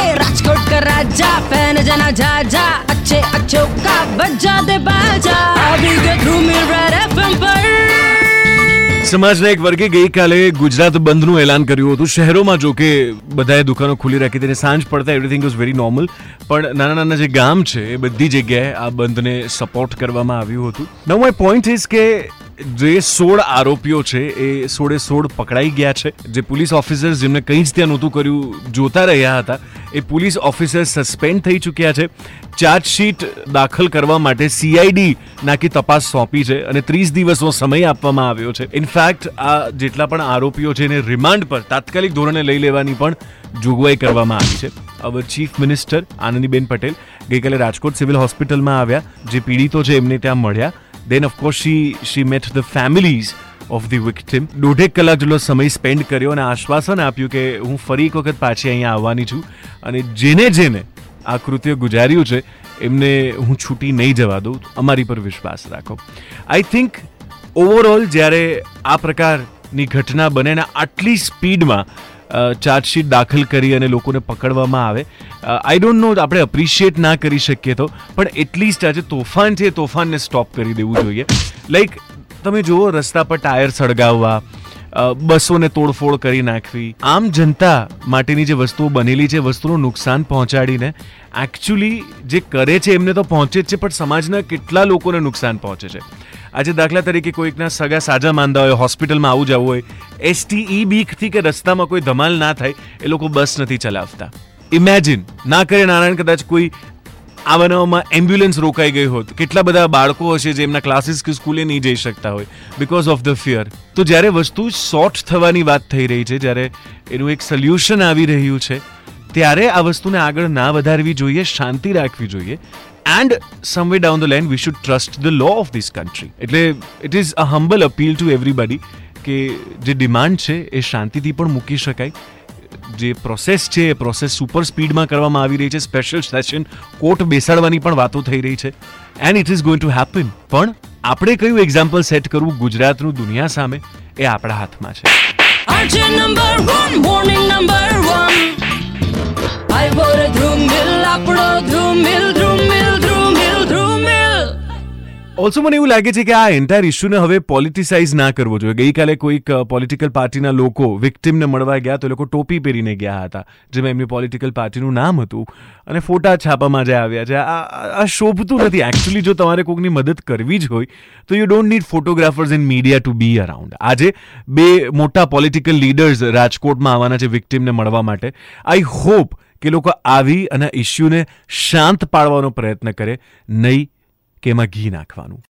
राजकोट का राजा फैन जना झाझा अच्छे अच्छों का बजा दे बाजा अभी के धूमिल रेड एफएम पर સમાજના એક વર્ગે ગઈકાલે ગુજરાત બંધનું એલાન કર્યું હતું. શહેરોમાં જો કે બધાએ દુકાનો ખુલ્લી રાખી હતી, સાંજ પડતા એવરીથિંગ વોઝ વેરી નોર્મલ, પણ નાના નાના જે ગામ છે એ બધી જગ્યાએ આ બંધને સપોર્ટ કરવામાં આવ્યું હતું. નાઉ માય પોઈન્ટ ઇઝ કે જે 16 આરોપીઓ છે એ 16 પકડાઈ ગયા છે. જે પોલીસ ઓફિસર્સ જેમને કંઈ જ ત્યાં નહોતું કર્યું જોતા રહ્યા હતા એ પોલીસ ઓફિસર્સ સસ્પેન્ડ થઈ ચૂક્યા છે. ચાર્જશીટ દાખલ કરવા માટે CID નાકી તપાસ સોંપી છે અને 30 દિવસનો સમય આપવામાં આવ્યો છે. ઇનફેક્ટ આ જેટલા પણ આરોપીઓ છે એને રિમાન્ડ પર તાત્કાલિક ધોરણે લઈ લેવાની પણ જોગવાઈ કરવામાં આવી છે. હવે ચીફ મિનિસ્ટર આનંદીબેન પટેલ ગઈકાલે રાજકોટ સિવિલ હોસ્પિટલમાં આવ્યા, જે પીડિતો છે એમને ત્યાં મળ્યા. Then of course she met the families of the victim. 1.5 કલાક જેટલો સમય સ્પેન્ડ કર્યો અને આશ્વાસન આપ્યું કે હું ફરી એક વખત પાછી અહીંયા આવવાની છું અને જેને આ કૃત્ય ગુજાર્યું છે એમને હું છૂટી નહીં જવા દઉં, અમારી પર વિશ્વાસ રાખો. આઈ થિંક ઓવરઓલ જ્યારે આ પ્રકારની ઘટના બને ને આટલી સ્પીડમાં ચાર્જશીટ દાખલ કરી અને લોકોને પકડવામાં આવે, આઈ ડોન્ટ નો આપણે એપ્રિશિએટ ના કરી શકીએ તો, પણ એટલીસ્ટ આજે તોફાન છે એ તોફાનને સ્ટોપ કરી દેવું જોઈએ. લાઈક તમે જુઓ, રસ્તા પર ટાયર સળગાવવા, બસોને તોડફોડ કરી નાખવી, આમ જનતા માટેની જે વસ્તુઓ બનેલી છે વસ્તુનું નુકસાન પહોંચાડીને એકચ્યુઅલી જે કરે છે એમને તો પહોંચે જ છે, પણ સમાજના કેટલા લોકોને નુકસાન પહોંચે છે. આજે દાખલા તરીકે કોઈકના સગા સાજા માંદા હોય, હોસ્પિટલમાં આવું જવું હોય, STE બીકથી કે રસ્તામાં કોઈ ધમાલ ના થાય એ લોકો બસ નથી ચલાવતા. ઇમેજિન ના કરે નારાયણ કદાચ કોઈ આ બનાવમાં એમ્બ્યુલન્સ રોકાઈ ગઈ હોત, કેટલા બધા બાળકો હશે જે એમના ક્લાસીસ કે સ્કૂલે નહીં જઈ શકતા હોય બિકોઝ ઓફ ધ ફિયર. તો જ્યારે વસ્તુ સોર્ટ થવાની વાત થઈ રહી છે, જ્યારે એનું એક સોલ્યુશન આવી રહ્યું છે, ત્યારે આ વસ્તુને આગળ ના વધારવી જોઈએ, શાંતિ રાખવી જોઈએ. And somewhere down the line we should trust the law of this country. એટલે it is a humble appeal to everybody કે જે ડિમાન્ડ છે એ શાંતિથી પણ મૂકી શકાય. જે પ્રોસેસ છે એ પ્રોસેસ સુપર સ્પીડમાં કરવામાં આવી રહી છે. સ્પેશિયલ સેશન કોર્ટ બેસાડવાની પણ વાતો થઈ રહી છે and it is going to happen. પણ આપણે કયું એક્ઝામ્પલ સેટ કરવું ગુજરાતનું દુનિયા સામે એ આપણા હાથમાં છે. ઓલ્સો મને એવું લાગે છે કે આ એન્ટાયર ઇશ્યુને હવે પોલિટિસાઇઝ ના કરવો જોઈએ. ગઈકાલે કોઈક પોલિટિકલ પાર્ટીના લોકો વિક્ટિમને મળવા ગયા તો એ લોકો ટોપી પહેરીને ગયા હતા જેમાં એમની પોલિટિકલ પાર્ટીનું નામ હતું અને ફોટા છાપામાં જે આવ્યા છે આ શોભતું નથી. એકચ્યુઅલી જો તમારે કોઈકની મદદ કરવી જ હોય તો you don't need photographers and media to be around. આજે 2 મોટા પોલિટિકલ લીડર્સ રાજકોટમાં આવવાના છે વિક્ટિમને મળવા માટે. આઈ હોપ કે લોકો આવી અને ઇશ્યુને શાંત પાડવાનો પ્રયત્ન કરે, નહીં કે એમાં ઘી નાખવાનું.